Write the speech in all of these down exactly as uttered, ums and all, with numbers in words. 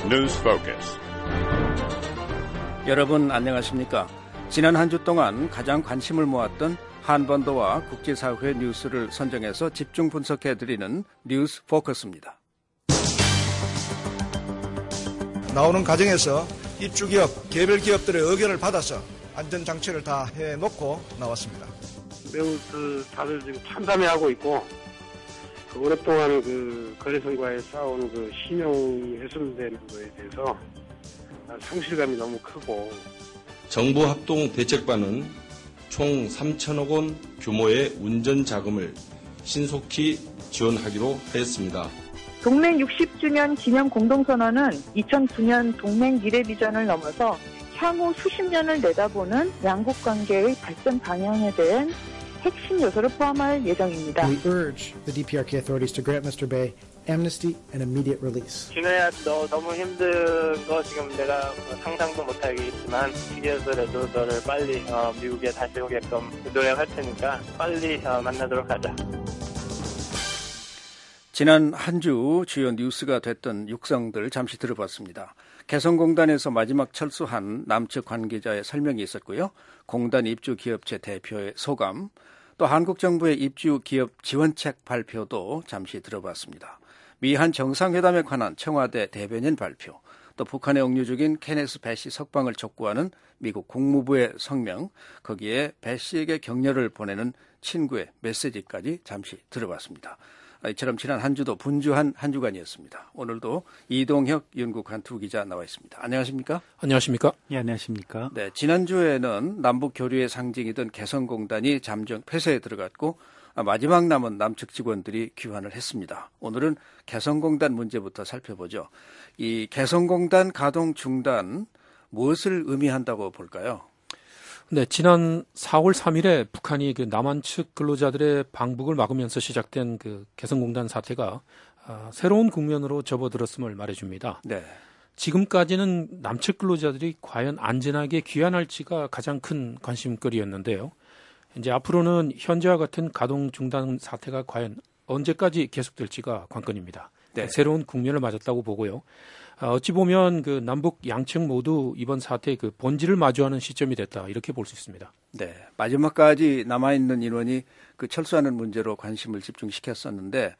News Focus. 여러분 안녕하십니까? 지난 한 주 동안 가장 관심을 모았던 한반도와 국제사회 뉴스를 선정해서 집중 분석해드리는 뉴스 포커스입니다. 나오는 과정에서 입주기업, 개별 기업들의 의견을 받아서 안전장치를 다 해놓고 나왔습니다. 매우 그 다들 지금 참담해하고 있고 그 오랫동안 그 거래선과의 싸운 그 신용이 훼손되는 거에 대해서 상실감이 너무 크고 정부 합동 대책반은 총 삼천억 원 규모의 운전 자금을 신속히 지원하기로 하였습니다. 동맹 육십 주년 기념 공동선언은 이천구 년 동맹 미래 비전을 넘어서 향후 수십 년을 내다보는 양국 관계의 발전 방향에 대한 핵심 요소를 포함할 예정입니다. We urge the D P R K authorities to grant Mister Bay amnesty and immediate release. 진호야, 너 너무 힘든 거 지금 내가 상상도 못하겠지만 시기에서라도 너를 빨리 어, 미국에 다시 오게끔 노력할 테니까 빨리 어, 만나도록 하자. 지난 한 주 주요 뉴스가 됐던 육성들 잠시 들어봤습니다. 개성공단에서 마지막 철수한 남측 관계자의 설명이 있었고요. 공단 입주기업체 대표의 소감, 또 한국 정부의 입주기업 지원책 발표도 잠시 들어봤습니다. 미한 정상회담에 관한 청와대 대변인 발표, 또 북한에 억류 중인 케네스 배 씨 석방을 촉구하는 미국 국무부의 성명, 거기에 배 씨에게 격려를 보내는 친구의 메시지까지 잠시 들어봤습니다. 이처럼 지난 한 주도 분주한 한 주간이었습니다. 오늘도 이동혁, 윤국한 두 기자 나와 있습니다. 안녕하십니까? 안녕하십니까? 예, 안녕하십니까? 네, 지난주에는 남북 교류의 상징이던 개성공단이 잠정 폐쇄에 들어갔고 마지막 남은 남측 직원들이 귀환을 했습니다. 오늘은 개성공단 문제부터 살펴보죠. 이 개성공단 가동 중단 무엇을 의미한다고 볼까요? 네, 지난 사월 삼일에 북한이 그 남한 측 근로자들의 방북을 막으면서 시작된 그 개성공단 사태가 아, 새로운 국면으로 접어들었음을 말해줍니다. 네. 지금까지는 남측 근로자들이 과연 안전하게 귀환할지가 가장 큰 관심거리였는데요. 이제 앞으로는 현재와 같은 가동 중단 사태가 과연 언제까지 계속될지가 관건입니다. 네. 새로운 국면을 맞았다고 보고요. 어찌 보면 그 남북 양측 모두 이번 사태의 그 본질을 마주하는 시점이 됐다, 이렇게 볼 수 있습니다. 네, 마지막까지 남아있는 인원이 그 철수하는 문제로 관심을 집중시켰었는데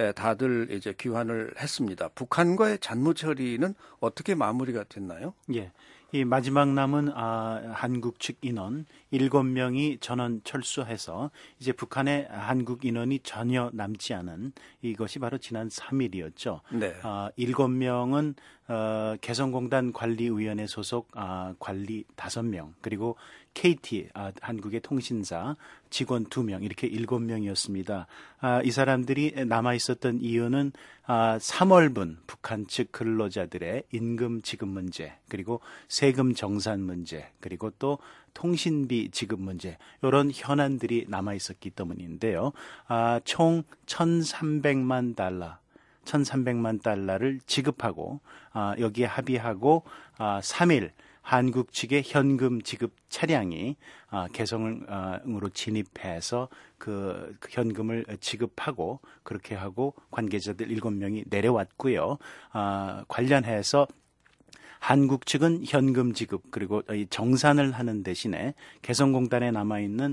다들 이제 귀환을 했습니다. 북한과의 잔무 처리는 어떻게 마무리가 됐나요? 예. 이 마지막 남은 아, 한국 측 인원 일곱 명이 전원 철수해서 이제 북한의 한국 인원이 전혀 남지 않은 이것이 바로 지난 삼일이었죠. 네. 아, 일곱 명은 어, 개성공단 관리위원회 소속 아, 관리 다섯 명, 그리고 케이티 아, 한국의 통신사 직원 두 명, 이렇게 일곱 명이었습니다. 아, 이 사람들이 남아 있었던 이유는 아, 삼월분 북한 측 근로자들의 임금 지급 문제, 그리고 세금 정산 문제, 그리고 또 통신비 지급 문제, 이런 현안들이 남아 있었기 때문인데요. 아, 총 천삼백만 달러. 천삼백만 달러를 지급하고 아, 여기에 합의하고 아, 삼일 한국 측의 현금 지급 차량이 아, 개성으로 진입해서 그, 그 현금을 지급하고 그렇게 하고 관계자들 일곱 명이 내려왔고요. 아, 관련해서 한국 측은 현금 지급, 그리고 정산을 하는 대신에 개성공단에 남아있는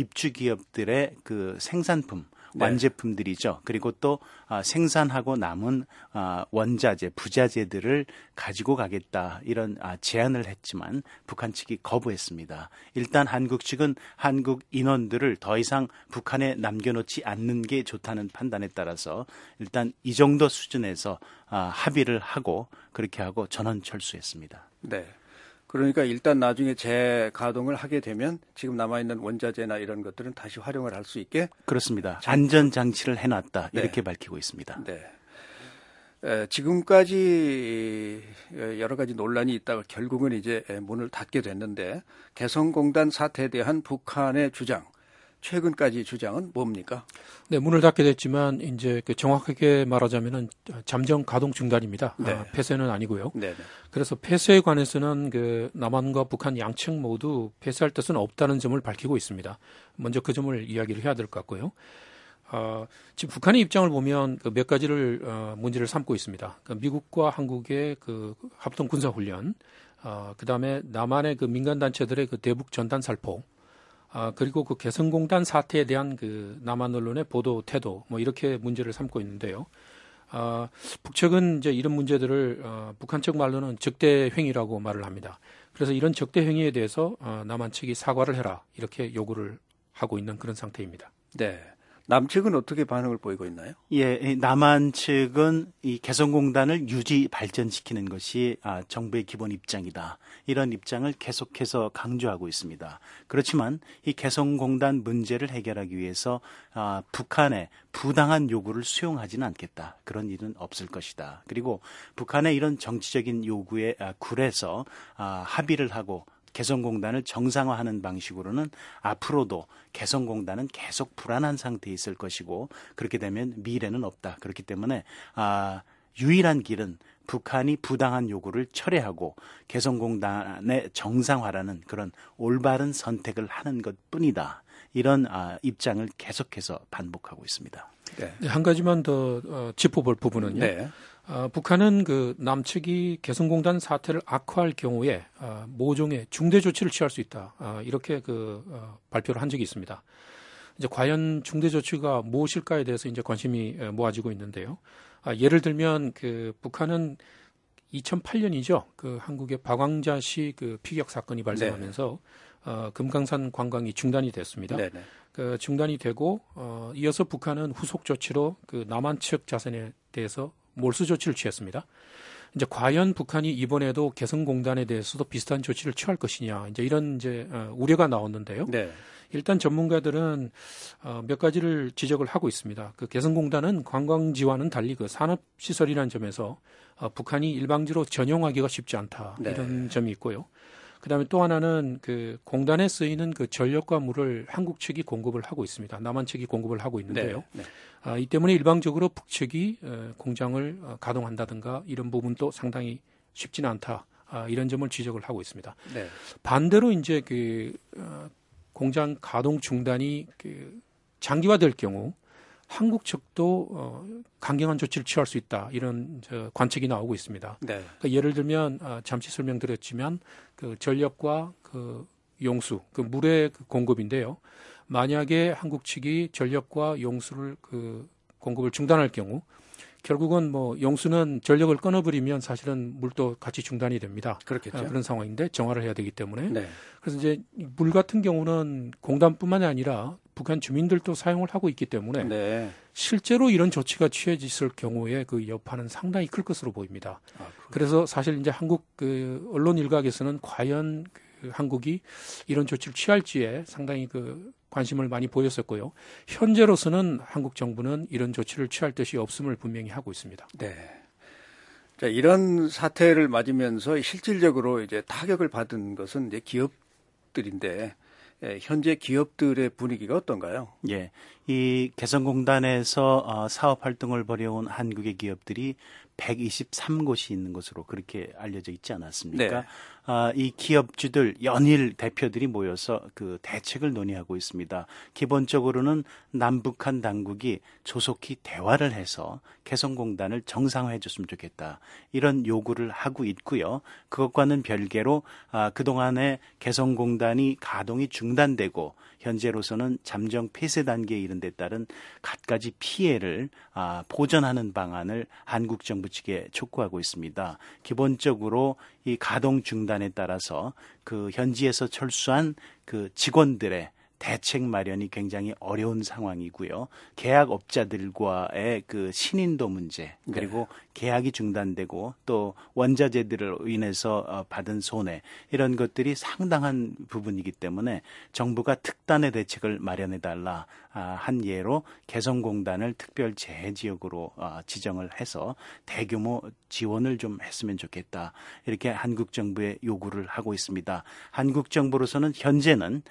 입주기업들의 그 생산품, 네. 완제품들이죠. 그리고 또 생산하고 남은 원자재, 부자재들을 가지고 가겠다, 이런 제안을 했지만 북한 측이 거부했습니다. 일단 한국 측은 한국 인원들을 더 이상 북한에 남겨놓지 않는 게 좋다는 판단에 따라서 일단 이 정도 수준에서 합의를 하고 그렇게 하고 전원 철수했습니다. 네. 그러니까 일단 나중에 재가동을 하게 되면 지금 남아있는 원자재나 이런 것들은 다시 활용을 할 수 있게? 그렇습니다. 안전장치를 해놨다, 네. 이렇게 밝히고 있습니다. 네. 에, 지금까지 여러 가지 논란이 있다가 결국은 이제 문을 닫게 됐는데 개성공단 사태에 대한 북한의 주장, 최근까지 주장은 뭡니까? 네, 문을 닫게 됐지만 이제 그 정확하게 말하자면은 잠정 가동 중단입니다. 네. 아, 폐쇄는 아니고요. 네. 그래서 폐쇄에 관해서는 그 남한과 북한 양측 모두 폐쇄할 뜻은 없다는 점을 밝히고 있습니다. 먼저 그 점을 이야기를 해야 될 것 같고요. 어, 지금 북한의 입장을 보면 그 몇 가지를 어, 문제를 삼고 있습니다. 그 미국과 한국의 그 합동 군사 훈련, 어, 그다음에 남한의 그 민간 단체들의 그 대북 전단 살포, 아, 그리고 그 개성공단 사태에 대한 그 남한 언론의 보도 태도, 뭐 이렇게 문제를 삼고 있는데요. 아, 북측은 이제 이런 문제들을 어, 북한 측 말로는 적대 행위라고 말을 합니다. 그래서 이런 적대 행위에 대해서 어, 남한 측이 사과를 해라 이렇게 요구를 하고 있는 그런 상태입니다. 네. 남측은 어떻게 반응을 보이고 있나요? 예, 남한 측은 이 개성공단을 유지 발전시키는 것이 아, 정부의 기본 입장이다. 이런 입장을 계속해서 강조하고 있습니다. 그렇지만 이 개성공단 문제를 해결하기 위해서 아, 북한의 부당한 요구를 수용하지는 않겠다. 그런 일은 없을 것이다. 그리고 북한의 이런 정치적인 요구에 아, 굴해서 아, 합의를 하고 개성공단을 정상화하는 방식으로는 앞으로도 개성공단은 계속 불안한 상태에 있을 것이고 그렇게 되면 미래는 없다. 그렇기 때문에 아, 유일한 길은 북한이 부당한 요구를 철회하고 개성공단의 정상화라는 그런 올바른 선택을 하는 것뿐이다. 이런 아, 입장을 계속해서 반복하고 있습니다. 네. 네, 한 가지만 더 어, 짚어볼 부분은요. 네. 어, 북한은 그 남측이 개성공단 사태를 악화할 경우에 어, 모종의 중대 조치를 취할 수 있다. 어, 이렇게 그 어, 발표를 한 적이 있습니다. 이제 과연 중대 조치가 무엇일까에 대해서 이제 관심이 모아지고 있는데요. 아, 예를 들면 그 북한은 이천팔 년이죠. 그 한국의 박왕자시 그 피격 사건이 발생하면서 어, 금강산 관광이 중단이 됐습니다. 네네. 그 중단이 되고 어, 이어서 북한은 후속 조치로 그 남한 측 자산에 대해서 몰수 조치를 취했습니다. 이제 과연 북한이 이번에도 개성공단에 대해서도 비슷한 조치를 취할 것이냐, 이제 이런 이제 어, 우려가 나왔는데요. 네. 일단 전문가들은 어, 몇 가지를 지적을 하고 있습니다. 그 개성공단은 관광지와는 달리 그 산업시설이라는 점에서 어, 북한이 일방적으로 전용하기가 쉽지 않다. 네. 이런 점이 있고요. 그다음에 또 하나는 그 공단에 쓰이는 그 전력과 물을 한국 측이 공급을 하고 있습니다. 남한 측이 공급을 하고 있는데요. 네, 네. 아, 이 때문에 일방적으로 북측이 어, 공장을 어, 가동한다든가 이런 부분도 상당히 쉽지는 않다. 아, 이런 점을 지적을 하고 있습니다. 네. 반대로 이제 그 어, 공장 가동 중단이 그 장기화될 경우 한국 측도 어, 강경한 조치를 취할 수 있다. 이런 저 관측이 나오고 있습니다. 네. 그러니까 예를 들면 어, 잠시 설명드렸지만 그 전력과 그 용수, 그 물의 그 공급인데요. 만약에 한국 측이 전력과 용수를 그 공급을 중단할 경우 결국은 뭐 용수는 전력을 끊어버리면 사실은 물도 같이 중단이 됩니다. 그렇겠죠. 아, 그런 상황인데 정화를 해야 되기 때문에. 네. 그래서 이제 물 같은 경우는 공단뿐만이 아니라 북한 주민들도 사용을 하고 있기 때문에 네. 실제로 이런 조치가 취해졌을 경우에 그 여파는 상당히 클 것으로 보입니다. 아, 그래서 사실 이제 한국 그 언론 일각에서는 과연 그 한국이 이런 조치를 취할지에 상당히 그 관심을 많이 보였었고요. 현재로서는 한국 정부는 이런 조치를 취할 뜻이 없음을 분명히 하고 있습니다. 네. 자, 이런 사태를 맞으면서 실질적으로 이제 타격을 받은 것은 이제 기업들인데 예, 현재 기업들의 분위기가 어떤가요? 예, 이 개성공단에서 어, 사업 활동을 벌여온 한국의 기업들이 백이십삼 곳이 있는 것으로 그렇게 알려져 있지 않았습니까? 네. 아, 이 기업주들 연일 대표들이 모여서 그 대책을 논의하고 있습니다. 기본적으로는 남북한 당국이 조속히 대화를 해서 개성공단을 정상화해 줬으면 좋겠다. 이런 요구를 하고 있고요. 그것과는 별개로 아, 그동안에 개성공단이 가동이 중단되고 현재로서는 잠정 폐쇄 단계에 이른 데 따른 갖가지 피해를 아, 보전하는 방안을 한국 정부 측에 촉구하고 있습니다. 기본적으로 이 가동 중단에 따라서 그 현지에서 철수한 그 직원들의 대책 마련이 굉장히 어려운 상황이고요. 계약업자들과의 그 신인도 문제 그리고 네. 계약이 중단되고 또 원자재들을 인해서 받은 손해 이런 것들이 상당한 부분이기 때문에 정부가 특단의 대책을 마련해달라 한 예로 개성공단을 특별재해지역으로 지정을 해서 대규모 지원을 좀 했으면 좋겠다. 이렇게 한국 정부에 요구를 하고 있습니다. 한국 정부로서는 현재는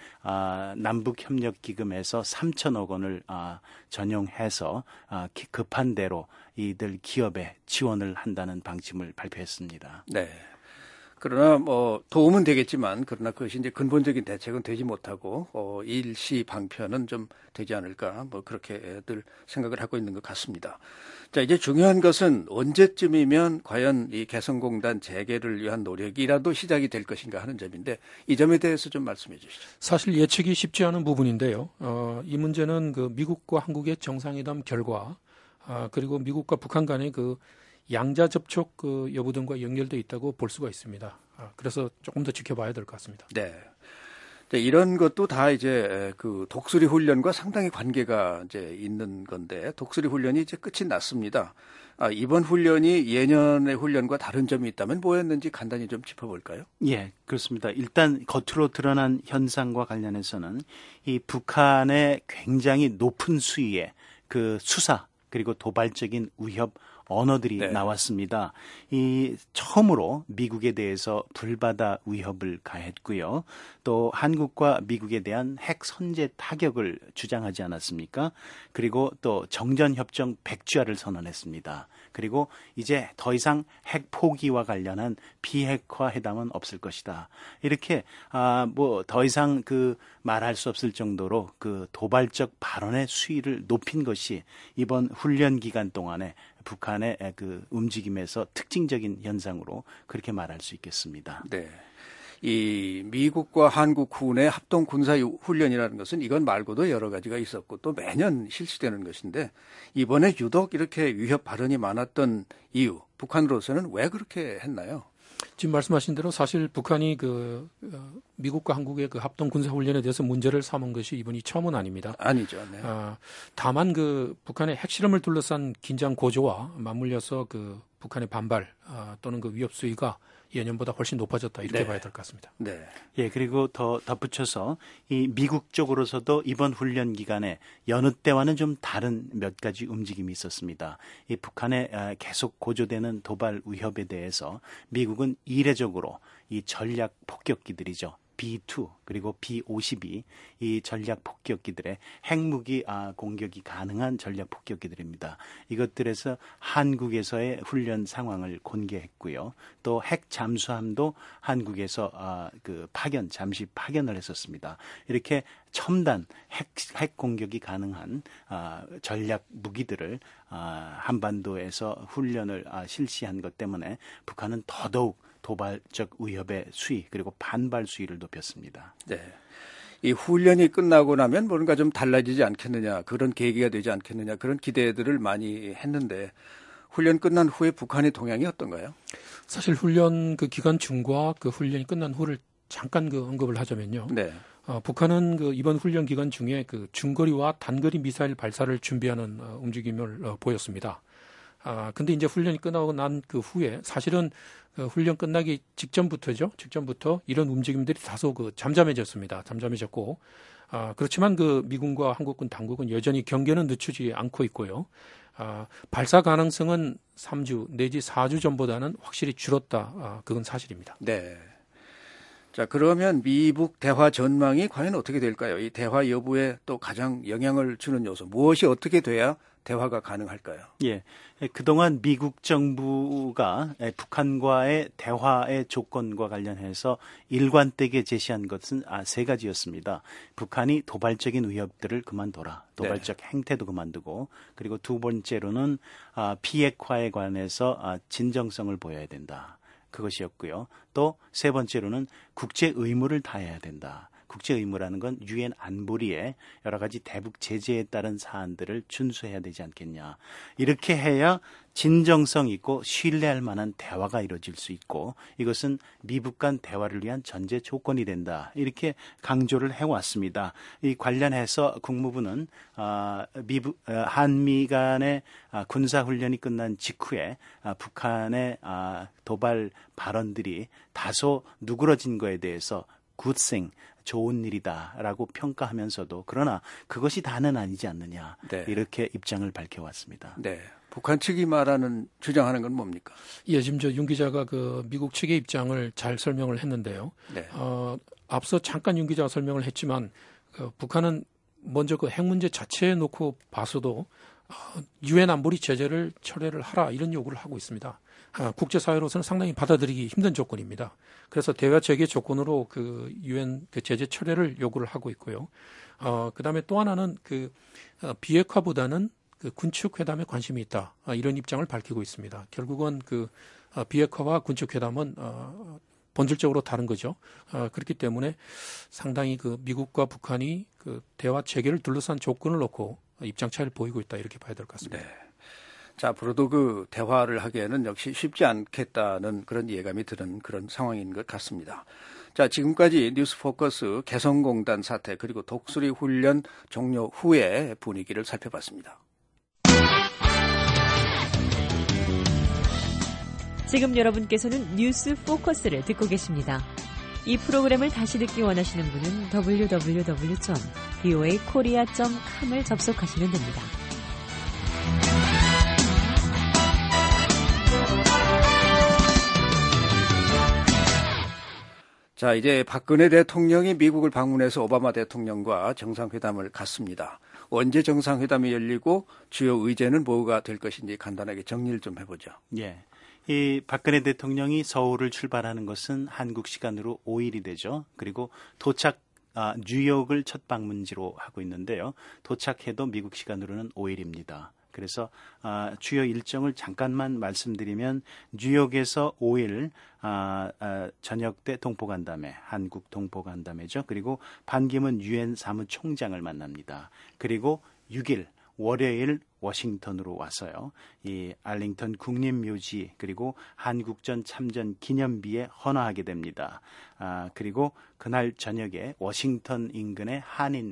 남북협력기금에서 삼천억 원을 전용해서 급한 대로 이들 기업에 지원을 한다는 방침을 발표했습니다. 네. 그러나 뭐 도움은 되겠지만 그러나 그것이 이제 근본적인 대책은 되지 못하고 어, 일시 방편은 좀 되지 않을까 뭐 그렇게들 생각을 하고 있는 것 같습니다. 자, 이제 중요한 것은 언제쯤이면 과연 이 개성공단 재개를 위한 노력이라도 시작이 될 것인가 하는 점인데 이 점에 대해서 좀 말씀해 주시죠. 사실 예측이 쉽지 않은 부분인데요. 어, 이 문제는 그 미국과 한국의 정상회담 결과 아, 그리고 미국과 북한 간의 그 양자 접촉 그 여부 등과 연결돼 있다고 볼 수가 있습니다. 아, 그래서 조금 더 지켜봐야 될 것 같습니다. 네. 이런 것도 다 이제 그 독수리 훈련과 상당히 관계가 이제 있는 건데 독수리 훈련이 이제 끝이 났습니다. 아, 이번 훈련이 예년의 훈련과 다른 점이 있다면 뭐였는지 간단히 좀 짚어볼까요? 예, 그렇습니다. 일단 겉으로 드러난 현상과 관련해서는 이 북한의 굉장히 높은 수위의 그 수사 그리고 도발적인 위협 언어들이 네. 나왔습니다. 이 처음으로 미국에 대해서 불바다 위협을 가했고요. 또 한국과 미국에 대한 핵 선제 타격을 주장하지 않았습니까? 그리고 또 정전협정 백주화를 선언했습니다. 그리고 이제 더 이상 핵 포기와 관련한 비핵화 회담은 없을 것이다. 이렇게 아 뭐 더 이상 그 말할 수 없을 정도로 그 도발적 발언의 수위를 높인 것이 이번 훈련 기간 동안에 북한의 그 움직임에서 특징적인 현상으로 그렇게 말할 수 있겠습니다. 네. 이 미국과 한국군의 합동 군사 훈련이라는 것은 이건 말고도 여러 가지가 있었고 또 매년 실시되는 것인데 이번에 유독 이렇게 위협 발언이 많았던 이유, 북한으로서는 왜 그렇게 했나요? 지금 말씀하신 대로 사실 북한이 그 미국과 한국의 그 합동 군사 훈련에 대해서 문제를 삼은 것이 이번이 처음은 아닙니다. 아니죠. 네. 아, 다만 그 북한의 핵실험을 둘러싼 긴장 고조와 맞물려서 그 북한의 반발 아, 또는 그 위협 수위가 예년보다 훨씬 높아졌다 이렇게 네. 봐야 될 것 같습니다. 네. 예, 그리고 더 덧붙여서 이 미국 쪽으로서도 이번 훈련 기간에 여느 때와는 좀 다른 몇 가지 움직임이 있었습니다. 이 북한의 계속 고조되는 도발 위협에 대해서 미국은 이례적으로 이 전략 폭격기들이죠. 비 투 그리고 비 오십이 이 전략 폭격기들의 핵무기 아, 공격이 가능한 전략 폭격기들입니다. 이것들에서 한국에서의 훈련 상황을 공개했고요. 또 핵 잠수함도 한국에서 아, 그 파견 잠시 파견을 했었습니다. 이렇게 첨단 핵, 핵 공격이 가능한 아, 전략 무기들을 아, 한반도에서 훈련을 아, 실시한 것 때문에 북한은 더더욱 도발적 위협의 수위 그리고 반발 수위를 높였습니다. 네, 이 훈련이 끝나고 나면 뭔가 좀 달라지지 않겠느냐 그런 계기가 되지 않겠느냐 그런 기대들을 많이 했는데 훈련 끝난 후에 북한의 동향이 어떤가요? 사실 훈련 그 기간 중과 그 훈련이 끝난 후를 잠깐 그 언급을 하자면요. 네. 어, 북한은 그 이번 훈련 기간 중에 그 중거리와 단거리 미사일 발사를 준비하는 어, 움직임을 어, 보였습니다. 아, 근데 이제 훈련이 끝나고 난 그 후에 사실은 그 훈련 끝나기 직전부터죠. 직전부터 이런 움직임들이 다소 그 잠잠해졌습니다. 잠잠해졌고, 아, 그렇지만 그 미군과 한국군 당국은 여전히 경계는 늦추지 않고 있고요. 아, 발사 가능성은 삼 주 내지 사 주 전보다는 확실히 줄었다. 아, 그건 사실입니다. 네. 자, 그러면 미북 대화 전망이 과연 어떻게 될까요? 이 대화 여부에 또 가장 영향을 주는 요소, 무엇이 어떻게 돼야 대화가 가능할까요? 예. 그동안 미국 정부가 북한과의 대화의 조건과 관련해서 일관되게 제시한 것은 세 가지였습니다. 북한이 도발적인 위협들을 그만둬라. 도발적 네. 행태도 그만두고 그리고 두 번째로는 비핵화에 관해서 진정성을 보여야 된다. 그것이었고요. 또 세 번째로는 국제 의무를 다해야 된다. 국제 의무라는 건 유엔 안보리의 여러 가지 대북 제재에 따른 사안들을 준수해야 되지 않겠냐. 이렇게 해야 진정성 있고 신뢰할 만한 대화가 이루어질 수 있고 이것은 미북 간 대화를 위한 전제 조건이 된다. 이렇게 강조를 해왔습니다. 이 관련해서 국무부는 미북, 한미 간의 군사훈련이 끝난 직후에 북한의 도발 발언들이 다소 누그러진 거에 대해서 굿생, 좋은 일이다라고 평가하면서도 그러나 그것이 다는 아니지 않느냐. 네. 이렇게 입장을 밝혀왔습니다. 네. 북한 측이 말하는 주장하는 건 뭡니까? 예, 지금 저 윤 기자가 그 미국 측의 입장을 잘 설명을 했는데요. 네. 어, 앞서 잠깐 윤 기자가 설명을 했지만 그 북한은 먼저 그 핵 문제 자체에 놓고 봐서도 유엔 안보리 제재를 철회를 하라 이런 요구를 하고 있습니다. 아, 국제사회로서는 상당히 받아들이기 힘든 조건입니다. 그래서 대화 재개 조건으로 그 유엔 그 제재 철회를 요구를 하고 있고요. 어, 그 다음에 또 하나는 그 어, 비핵화보다는 그 군축 회담에 관심이 있다. 아, 이런 입장을 밝히고 있습니다. 결국은 그 어, 비핵화와 군축 회담은 어, 본질적으로 다른 거죠. 어, 그렇기 때문에 상당히 그 미국과 북한이 그 대화 체계를 둘러싼 조건을 놓고 입장 차이를 보이고 있다 이렇게 봐야 될 것 같습니다. 네. 자, 앞으로도 그 대화를 하기에는 역시 쉽지 않겠다는 그런 예감이 드는 그런 상황인 것 같습니다. 자, 지금까지 뉴스포커스 개성공단 사태 그리고 독수리 훈련 종료 후의 분위기를 살펴봤습니다. 지금 여러분께서는 뉴스 포커스를 듣고 계십니다. 이 프로그램을 다시 듣기 원하시는 분은 더블유 더블유 더블유 점 브이오에이 코리아 점 컴을 접속하시면 됩니다. 자, 이제 박근혜 대통령이 미국을 방문해서 오바마 대통령과 정상회담을 갖습니다. 언제 정상회담이 열리고 주요 의제는 뭐가 될 것인지 간단하게 정리를 좀 해보죠. 예. 이 박근혜 대통령이 서울을 출발하는 것은 한국 시간으로 오 일이 되죠. 그리고 도착 아, 뉴욕을 첫 방문지로 하고 있는데요. 도착해도 미국 시간으로는 오 일입니다. 그래서 아, 주요 일정을 잠깐만 말씀드리면 뉴욕에서 오 일 아, 아, 저녁 때 동포간담회, 한국 동포간담회죠. 그리고 반기문 유엔 사무총장을 만납니다. 그리고 육 일 월요일 워싱턴으로 와서요. 이 알링턴 국립묘지 그리고 한국전 참전 기념비에 헌화하게 됩니다. 아, 그리고 그날 저녁에 워싱턴 인근의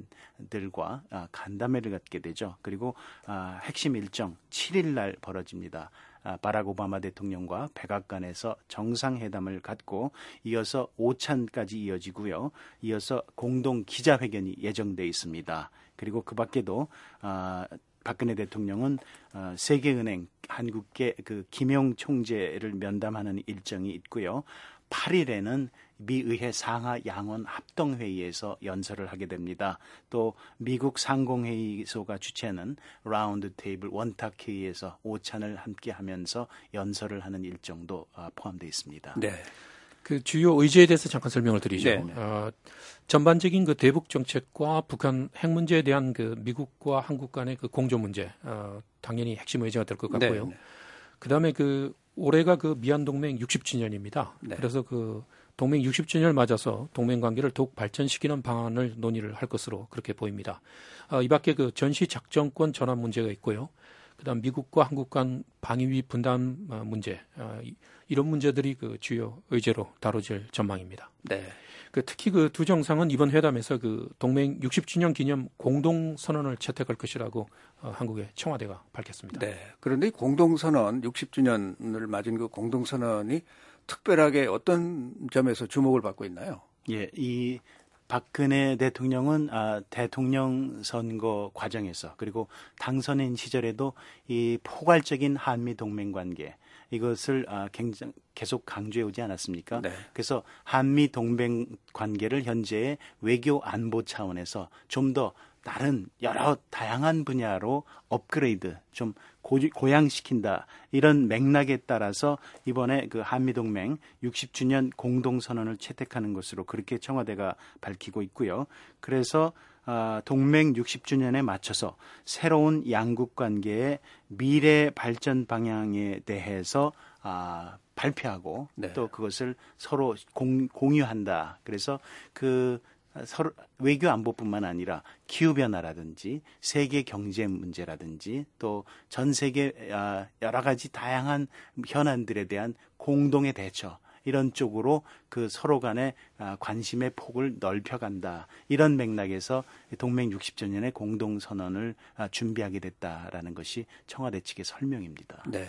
한인들과 아, 간담회를 갖게 되죠. 그리고 아, 핵심 일정 칠 일 날 벌어집니다. 아, 바락 오바마 대통령과 백악관에서 정상회담을 갖고 이어서 오찬까지 이어지고요. 이어서 공동 기자회견이 예정돼 있습니다. 그리고 그 밖에도 아, 박근혜 대통령은 어, 세계은행 한국계 그 김용 총재를 면담하는 일정이 있고요. 팔 일에는 미의회 상하 양원 합동회의에서 연설을 하게 됩니다. 또 미국 상공회의소가 주최하는 라운드 테이블 원탁회의에서 오찬을 함께하면서 연설을 하는 일정도 어, 포함되어 있습니다. 네. 그 주요 의제에 대해서 잠깐 설명을 드리죠. 네. 어, 전반적인 그 대북 정책과 북한 핵 문제에 대한 그 미국과 한국 간의 그 공조 문제, 어, 당연히 핵심 의제가 될 것 같고요. 네. 그다음에 그 올해가 그 미한 동맹 육십 주년입니다. 네. 그래서 그 동맹 육십 주년을 맞아서 동맹 관계를 더욱 발전시키는 방안을 논의를 할 것으로 그렇게 보입니다. 어, 이 밖에 그 전시 작전권 전환 문제가 있고요. 그다음 미국과 한국 간 방위비 분담 문제, 어, 이런 문제들이 그 주요 의제로 다뤄질 전망입니다. 네. 그 특히 그 두 정상은 이번 회담에서 그 동맹 육십 주년 기념 공동 선언을 채택할 것이라고 어, 한국의 청와대가 밝혔습니다. 네. 그런데 공동 선언 육십 주년을 맞은 그 공동 선언이 특별하게 어떤 점에서 주목을 받고 있나요? 예, 이 박근혜 대통령은 아, 대통령 선거 과정에서 그리고 당선인 시절에도 이 포괄적인 한미 동맹 관계 이것을 아, 굉장히 계속 강조해 오지 않았습니까? 네. 그래서 한미 동맹 관계를 현재의 외교 안보 차원에서 좀 더 다른 여러 다양한 분야로 업그레이드 좀 고, 고양시킨다 이런 맥락에 따라서 이번에 그 한미동맹 육십 주년 공동선언을 채택하는 것으로 그렇게 청와대가 밝히고 있고요. 그래서 아, 동맹 육십 주년에 맞춰서 새로운 양국 관계의 미래 발전 방향에 대해서 아, 발표하고 네. 또 그것을 서로 공, 공유한다. 그래서 그 서로 외교 안보뿐만 아니라 기후 변화라든지 세계 경제 문제라든지 또 전 세계 여러 가지 다양한 현안들에 대한 공동의 대처 이런 쪽으로 그 서로 간의 관심의 폭을 넓혀간다. 이런 맥락에서 동맹 육십 주년의 공동 선언을 준비하게 됐다라는 것이 청와대 측의 설명입니다. 네,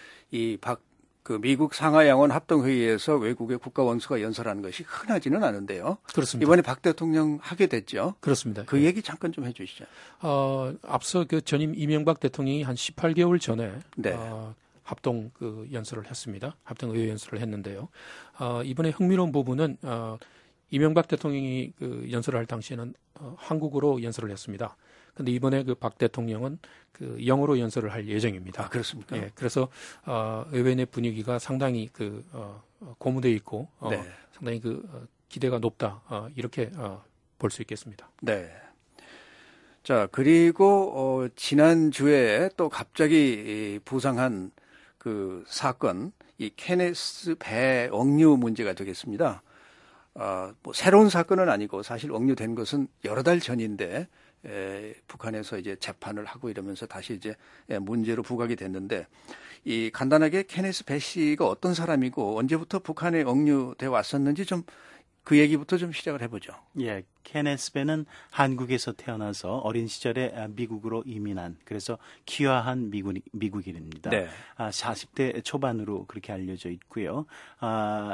이 박 그 미국 상하양원 합동회의에서 외국의 국가원수가 연설하는 것이 흔하지는 않은데요. 그렇습니다. 이번에 박 대통령 하게 됐죠. 그렇습니다. 그 얘기 잠깐 좀 해주시죠. 어, 앞서 그 전임 이명박 대통령이 한 십팔 개월 전에 네. 어, 합동 그 연설을 했습니다. 합동 의회 연설을 했는데요. 어, 이번에 흥미로운 부분은 어, 이명박 대통령이 그 연설을 할 당시에는 어, 한국어로 연설을 했습니다. 근데 이번에 그 박 대통령은 그 영어로 연설을 할 예정입니다. 아, 그렇습니까? 예, 그래서 어, 의회 내 분위기가 상당히 그 어, 고무돼 있고 어, 네. 상당히 그 어, 기대가 높다 어, 이렇게 어, 볼 수 있겠습니다. 네. 자, 그리고 어, 지난 주에 또 갑자기 부상한 그 사건, 이 케네스 배 억류 문제가 되겠습니다. 어, 뭐 새로운 사건은 아니고 사실 억류된 것은 여러 달 전인데 에, 북한에서 이제 재판을 하고 이러면서 다시 이제 에, 문제로 부각이 됐는데 이 간단하게 케네스 배 씨가 어떤 사람이고 언제부터 북한에 억류돼 왔었는지 좀 그 얘기부터 좀 시작을 해보죠. 예, 케네스 배는 한국에서 태어나서 어린 시절에 미국으로 이민한 그래서 귀화한 미국, 미국인입니다. 네. 아, 사십 대 초반으로 그렇게 알려져 있고요. 아,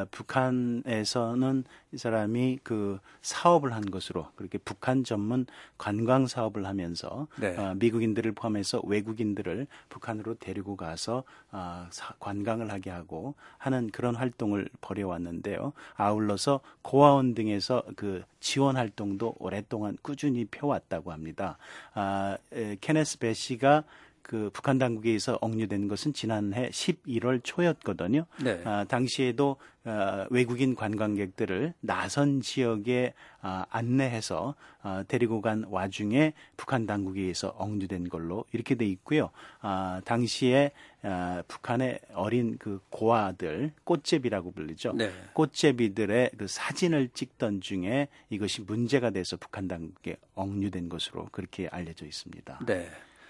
북한에서는 이 사람이 그 사업을 한 것으로 그렇게 북한 전문 관광 사업을 하면서 네. 어, 미국인들을 포함해서 외국인들을 북한으로 데리고 가서 어, 사, 관광을 하게 하고 하는 그런 활동을 벌여왔는데요. 아울러서 고아원 등에서 그 지원 활동도 오랫동안 꾸준히 펴왔다고 합니다. 아, 에, 케네스 배 씨가 그 북한 당국에 의해서 억류된 것은 지난해 십일월 초였거든요. 네. 아, 당시에도 어, 외국인 관광객들을 나선 지역에 아, 안내해서 아, 데리고 간 와중에 북한 당국에 의해서 억류된 걸로 이렇게 돼 있고요. 아, 당시에 아, 북한의 어린 그 고아들 꽃제비라고 불리죠. 네. 꽃제비들의 그 사진을 찍던 중에 이것이 문제가 돼서 북한 당국에 억류된 것으로 그렇게 알려져 있습니다. 네.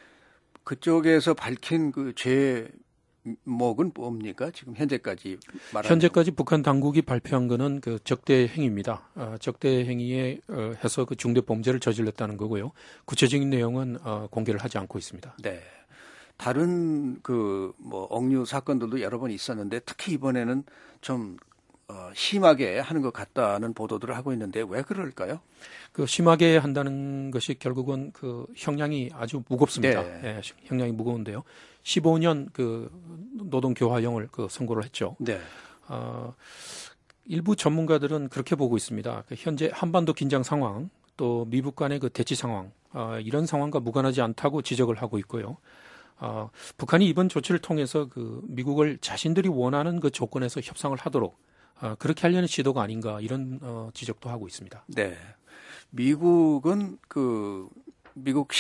그쪽에서 밝힌 그 죄목은 뭡니까? 지금 현재까지 말하는 현재까지 북한 당국이 발표한 거는 그 적대 행위입니다. 어, 적대 행위에 어, 해서 그 중대 범죄를 저질렀다는 거고요. 구체적인 내용은 어, 공개를 하지 않고 있습니다. 네. 다른 그 뭐 억류 사건들도 여러 번 있었는데 특히 이번에는 좀 어, 심하게 하는 것 같다는 보도들을 하고 있는데 왜 그럴까요? 그 심하게 한다는 것이 결국은 그 형량이 아주 무겁습니다. 네. 예, 형량이 무거운데요. 십오 년 그 노동 교화형을 그 선고를 했죠. 네. 어, 일부 전문가들은 그렇게 보고 있습니다. 그 현재 한반도 긴장 상황, 또 미북 간의 그 대치 상황, 어, 이런 상황과 무관하지 않다고 지적을 하고 있고요. 어, 북한이 이번 조치를 통해서 그 미국을 자신들이 원하는 그 조건에서 협상을 하도록 어, 그렇게 하려는 시도가 아닌가 이런 어, 지적도 하고 있습니다. 네. 미국은 그 미국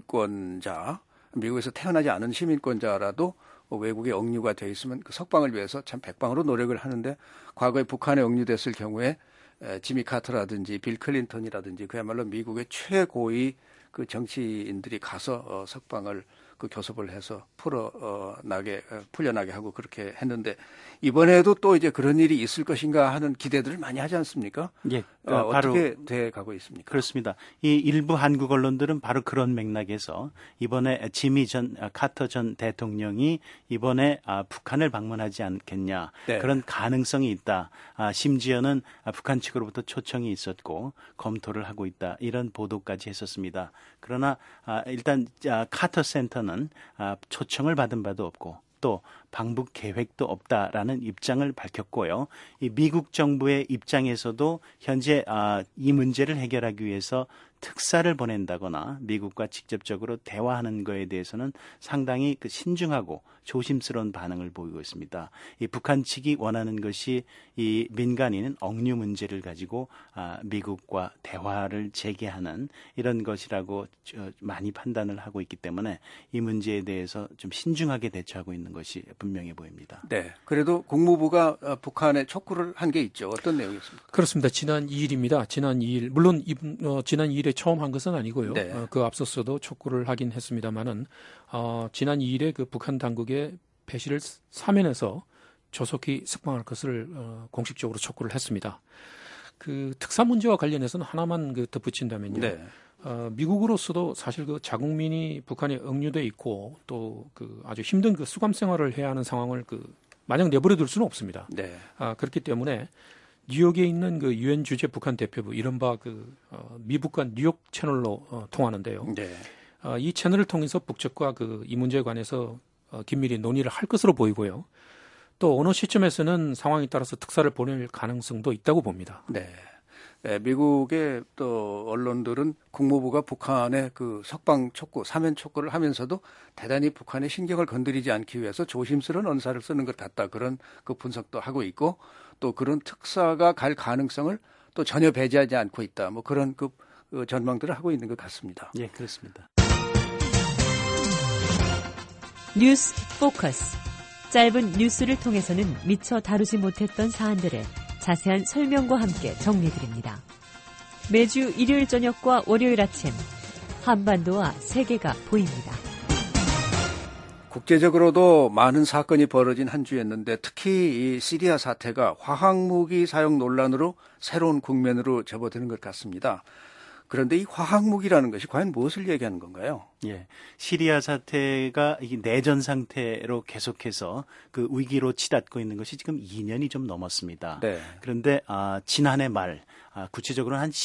시민권자, 미국에서 태어나지 않은 시민권자라도 외국에 억류가 돼 있으면 그 석방을 위해서 참 백방으로 노력을 하는데 과거에 북한에 억류됐을 경우에 지미 카터라든지 빌 클린턴이라든지 그야말로 미국의 최고위 그 정치인들이 가서 어, 석방을 그 교섭을 해서 풀어 어, 나게 어, 풀려나게 하고 그렇게 했는데 이번에도 또 이제 그런 일이 있을 것인가 하는 기대들을 많이 하지 않습니까? 예, 어, 어, 바로 어떻게 돼 가고 있습니까? 그렇습니다. 이 일부 한국 언론들은 바로 그런 맥락에서 이번에 지미 전 카터 전 대통령이 이번에 아, 북한을 방문하지 않겠냐 네. 그런 가능성이 있다. 아, 심지어는 아, 북한 측으로부터 초청이 있었고 검토를 하고 있다. 이런 보도까지 했었습니다. 그러나 아, 일단 아, 카터 센터는 아, 초청을 받은 바도 없고 또 방북 계획도 없다라는 입장을 밝혔고요. 이 미국 정부의 입장에서도 현재 아, 이 문제를 해결하기 위해서 특사를 보낸다거나 미국과 직접적으로 대화하는 것에 대해서는 상당히 그 신중하고 조심스러운 반응을 보이고 있습니다. 이 북한 측이 원하는 것이 이 민간인 억류 문제를 가지고 아, 미국과 대화를 재개하는 이런 것이라고 많이 판단을 하고 있기 때문에 이 문제에 대해서 좀 신중하게 대처하고 있는 것이 분명해 보입니다. 네. 그래도 국무부가 북한에 촉구를 한 게 있죠. 어떤 내용이었습니까? 그렇습니다. 지난 이 일입니다. 지난 이 일. 물론 이, 어, 지난 이 일에 처음 한 것은 아니고요. 네. 어, 그 앞서서도 촉구를 하긴 했습니다만은 어, 지난 이 일에 그 북한 당국의 배시를 사면해서 조속히 석방할 것을 어, 공식적으로 촉구를 했습니다. 그 특사 문제와 관련해서는 하나만 그 덧붙인다면요. 네. 어, 미국으로서도 사실 그 자국민이 북한에 억류돼 있고 또 그 아주 힘든 그 수감 생활을 해야 하는 상황을 그 마냥 내버려 둘 수는 없습니다. 네. 아, 그렇기 때문에 뉴욕에 있는 그 유엔 주재 북한 대표부 이른바 그 어, 미북과 뉴욕 채널로 어, 통하는데요. 네. 어, 이 채널을 통해서 북측과 그 이 문제에 관해서 어, 긴밀히 논의를 할 것으로 보이고요. 또 어느 시점에서는 상황에 따라서 특사를 보낼 가능성도 있다고 봅니다. 네. 예, 미국의 또 언론들은 국무부가 북한의 그 석방 촉구, 사면 촉구를 하면서도 대단히 북한의 신경을 건드리지 않기 위해서 조심스러운 언사를 쓰는 것 같다. 그런 그 분석도 하고 있고 또 그런 특사가 갈 가능성을 또 전혀 배제하지 않고 있다. 뭐 그런 그 전망들을 하고 있는 것 같습니다. 예, 그렇습니다. 뉴스 포커스. 짧은 뉴스를 통해서는 미처 다루지 못했던 사안들을 자세한 설명과 함께 정리드립니다. 매주 일요일 저녁과 월요일 아침 한반도와 세계가 보입니다. 국제적으로도 많은 사건이 벌어진 한 주였는데 특히 이 시리아 사태가 화학무기 사용 논란으로 새로운 국면으로 접어드는 것 같습니다. 그런데 이 화학무기라는 것이 과연 무엇을 얘기하는 건가요? 예, 시리아 사태가 이 내전 상태로 계속해서 그 위기로 치닫고 있는 것이 지금 이 년이 좀 넘었습니다. 네. 그런데 아, 지난해 말, 아, 구체적으로는 한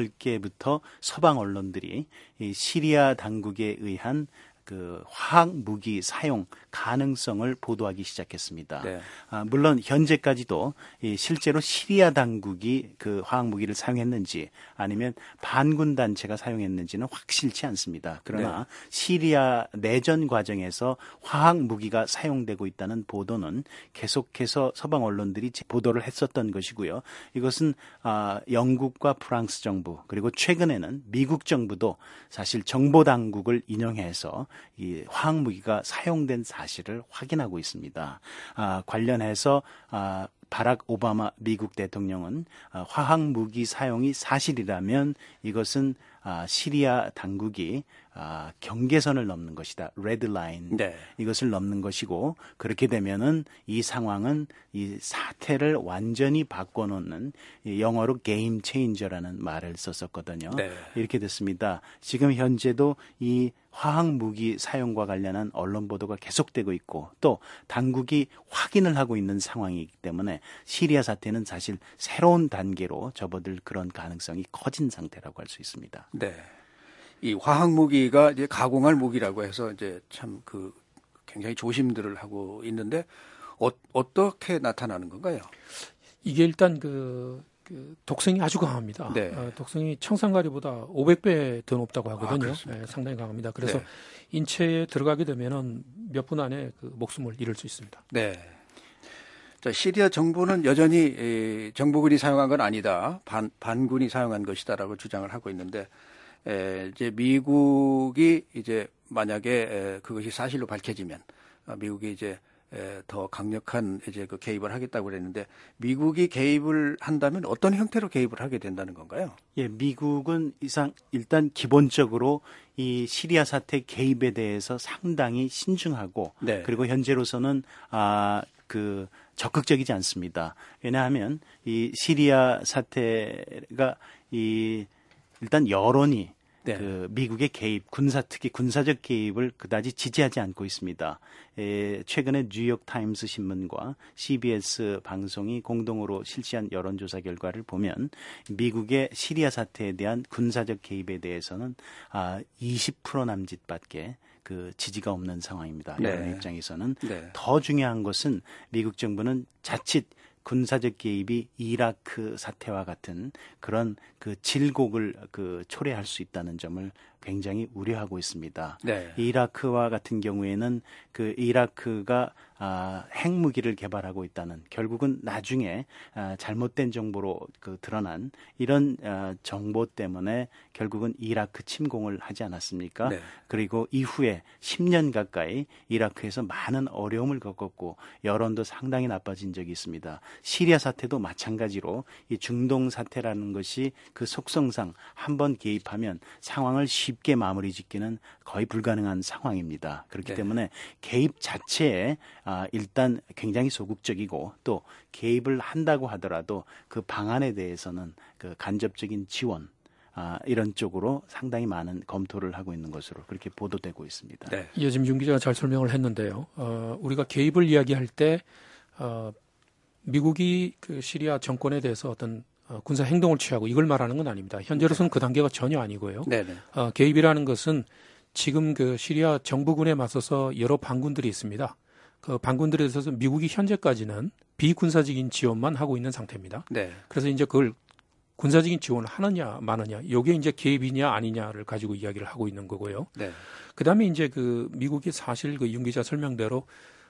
십이월께부터 서방 언론들이 이 시리아 당국에 의한 그 화학 무기 사용 가능성을 보도하기 시작했습니다. 네. 아, 물론 현재까지도 이 실제로 시리아 당국이 그 화학 무기를 사용했는지 아니면 반군 단체가 사용했는지는 확실치 않습니다. 그러나 네. 시리아 내전 과정에서 화학 무기가 사용되고 있다는 보도는 계속해서 서방 언론들이 보도를 했었던 것이고요. 이것은 아, 영국과 프랑스 정부 그리고 최근에는 미국 정부도 사실 정보 당국을 인용해서 이 화학무기가 사용된 사실을 확인하고 있습니다. 아, 관련해서 아, 바락 오바마 미국 대통령은 아, 화학무기 사용이 사실이라면 이것은 아, 시리아 당국이 아, 경계선을 넘는 것이다. 레드라인. 네. 이것을 넘는 것이고 그렇게 되면은 이 상황은 이 사태를 완전히 바꿔놓는 영어로 게임 체인저라는 말을 썼었거든요. 네. 이렇게 됐습니다. 지금 현재도 이 화학무기 사용과 관련한 언론 보도가 계속되고 있고 또 당국이 확인을 하고 있는 상황이기 때문에 시리아 사태는 사실 새로운 단계로 접어들 그런 가능성이 커진 상태라고 할 수 있습니다. 네. 이 화학무기가 이제 가공할 무기라고 해서 이제 참 그 굉장히 조심들을 하고 있는데 어, 어떻게 나타나는 건가요? 이게 일단 그, 그 독성이 아주 강합니다. 네. 어, 독성이 청산가리보다 오백 배 더 높다고 하거든요. 아, 네, 상당히 강합니다. 그래서 네. 인체에 들어가게 되면은 몇 분 안에 그 목숨을 잃을 수 있습니다. 네. 자, 시리아 정부는 여전히 에, 정부군이 사용한 건 아니다. 반, 반군이 사용한 것이다라고 주장을 하고 있는데 에, 이제 미국이 이제 만약에 에, 그것이 사실로 밝혀지면 어, 미국이 이제 에, 더 강력한 이제 그 개입을 하겠다고 그랬는데 미국이 개입을 한다면 어떤 형태로 개입을 하게 된다는 건가요? 예, 미국은 이상 일단 기본적으로 이 시리아 사태 개입에 대해서 상당히 신중하고 네. 그리고 현재로서는 아, 그 적극적이지 않습니다. 왜냐하면 이 시리아 사태가 이 일단 여론이 네. 그 미국의 개입, 군사 특히 군사적 개입을 그다지 지지하지 않고 있습니다. 에, 최근에 뉴욕 타임스 신문과 씨비에스 방송이 공동으로 실시한 여론조사 결과를 보면 미국의 시리아 사태에 대한 군사적 개입에 대해서는 아, 이십 퍼센트 남짓밖에 그 지지가 없는 상황입니다. 네. 여론 입장에서는 네. 더 중요한 것은 미국 정부는 자칫 군사적 개입이 이라크 사태와 같은 그런 그 질곡을 그 초래할 수 있다는 점을 굉장히 우려하고 있습니다. 네. 이라크와 같은 경우에는 그 이라크가 아, 핵무기를 개발하고 있다는 결국은 나중에 아, 잘못된 정보로 그 드러난 이런 아, 정보 때문에 결국은 이라크 침공을 하지 않았습니까? 네. 그리고 이후에 십 년 가까이 이라크에서 많은 어려움을 겪었고 여론도 상당히 나빠진 적이 있습니다. 시리아 사태도 마찬가지로 이 중동 사태라는 것이 그 속성상 한번 개입하면 상황을 쉽게 마무리 짓기는 거의 불가능한 상황입니다. 그렇기 네. 때문에 개입 자체에 아, 일단 굉장히 소극적이고 또 개입을 한다고 하더라도 그 방안에 대해서는 그 간접적인 지원 아, 이런 쪽으로 상당히 많은 검토를 하고 있는 것으로 그렇게 보도되고 있습니다. 네. 예, 지금 윤 기자가 잘 설명을 했는데요. 어, 우리가 개입을 이야기할 때 어, 미국이 그 시리아 정권에 대해서 어떤 어, 군사 행동을 취하고 이걸 말하는 건 아닙니다. 현재로서는 그 단계가 전혀 아니고요. 네네. 어, 개입이라는 것은 지금 그 시리아 정부군에 맞서서 여러 반군들이 있습니다. 그 반군들에 있어서 미국이 현재까지는 비군사적인 지원만 하고 있는 상태입니다. 네. 그래서 이제 그걸 군사적인 지원을 하느냐 마느냐, 이게 이제 개입이냐 아니냐를 가지고 이야기를 하고 있는 거고요. 네. 그다음에 이제 그 미국이 사실 그 윤 기자 설명대로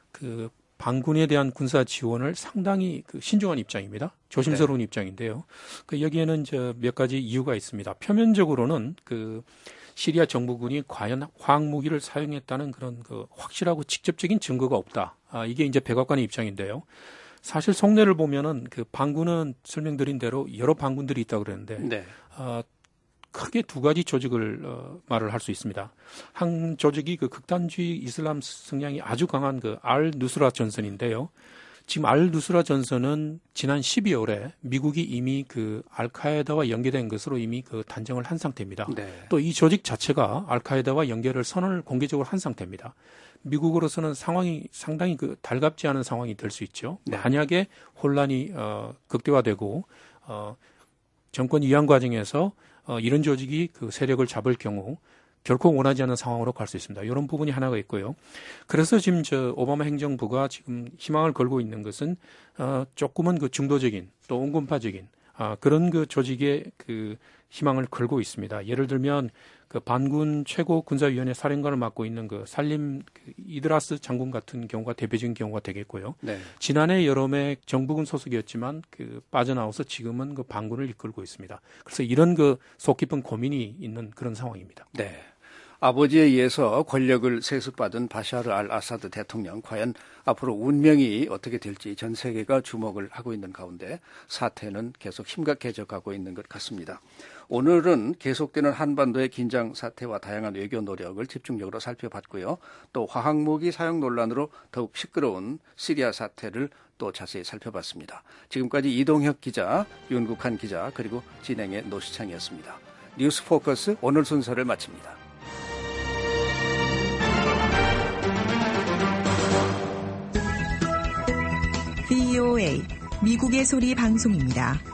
그 반군에 대한 군사 지원을 상당히 그 신중한 입장입니다. 조심스러운 네. 입장인데요. 그 여기에는 이제 몇 가지 이유가 있습니다. 표면적으로는 그 시리아 정부군이 과연 화학무기를 사용했다는 그런 그 확실하고 직접적인 증거가 없다. 아, 이게 이제 백악관의 입장인데요. 사실 속내를 보면은 그 반군은 설명드린 대로 여러 반군들이 있다고 그랬는데 네. 어, 크게 두 가지 조직을 어, 말을 할 수 있습니다. 한 조직이 그 극단주의 이슬람 성향이 아주 강한 그 알 누스라 전선인데요. 지금 알 누스라 전선은 지난 십이월에 미국이 이미 그 알카에다와 연계된 것으로 이미 그 단정을 한 상태입니다. 네. 또 이 조직 자체가 알카에다와 연계를 선언을 공개적으로 한 상태입니다. 미국으로서는 상황이 상당히 그 달갑지 않은 상황이 될 수 있죠. 네. 만약에 혼란이 어, 극대화되고 어, 정권 이양 과정에서 어, 이런 조직이 그 세력을 잡을 경우 결코 원하지 않는 상황으로 갈 수 있습니다. 이런 부분이 하나가 있고요. 그래서 지금 저 오바마 행정부가 지금 희망을 걸고 있는 것은 어, 조금은 그 중도적인 또 온건파적인 아, 그런 그 조직에 그 희망을 걸고 있습니다. 예를 들면 그 반군 최고 군사위원회 사령관을 맡고 있는 그 살림 그 이드라스 장군 같은 경우가 대표적인 경우가 되겠고요. 네. 지난해 여름에 정부군 소속이었지만 그 빠져나와서 지금은 그 반군을 이끌고 있습니다. 그래서 이런 그 속 깊은 고민이 있는 그런 상황입니다. 네. 아버지에 의해서 권력을 세습받은 바샤르 알 아사드 대통령, 과연 앞으로 운명이 어떻게 될지 전 세계가 주목을 하고 있는 가운데 사태는 계속 심각해져 가고 있는 것 같습니다. 오늘은 계속되는 한반도의 긴장 사태와 다양한 외교 노력을 집중적으로 살펴봤고요. 또 화학무기 사용 논란으로 더욱 시끄러운 시리아 사태를 또 자세히 살펴봤습니다. 지금까지 이동혁 기자, 윤국한 기자, 그리고 진행의 노시창이었습니다. 뉴스 포커스 오늘 순서를 마칩니다. 브이오에이 미국의 소리 방송입니다.